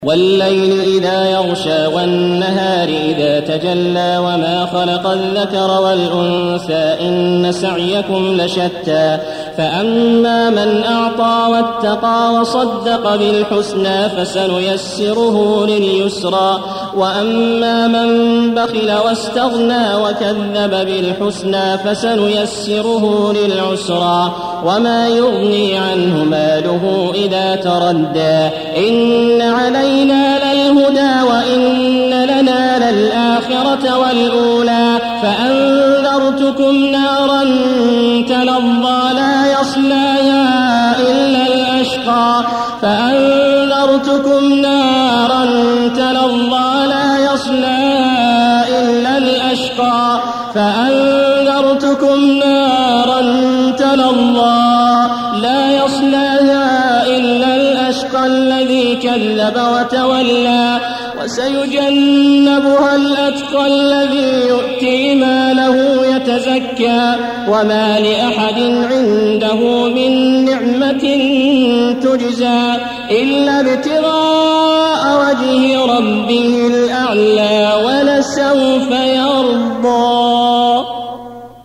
والليل إذا يغشى والنهار إذا تجلى وما خلق الذكر والأنثى إن سعيكم لشتى فأما من أعطى واتقى وصدق بالحسنى فسنيسره لليسرى وأما من بخل واستغنى وكذب بالحسنى فسنيسره للعسرى وما يغني عنه ماله إذا تردى إن علينا للهدى وإن لنا للآخرة والأولى فأنذرتكم نارا تلظى لا يصلاها إلا الأشقى فأنذرتكم نارا تلظى لا يصلاها إلا الأشقى فأنذرتكم نارا تلظى لا يصلاها إلا الأشقى الذي كذب وتولى وسيجنبها الأتقى الذي يؤتي ماله يتزكى وما لأحد عنده من نعمة تجزى إلا ابتغاء وجه ربه الأعلى ولسوف يرضى.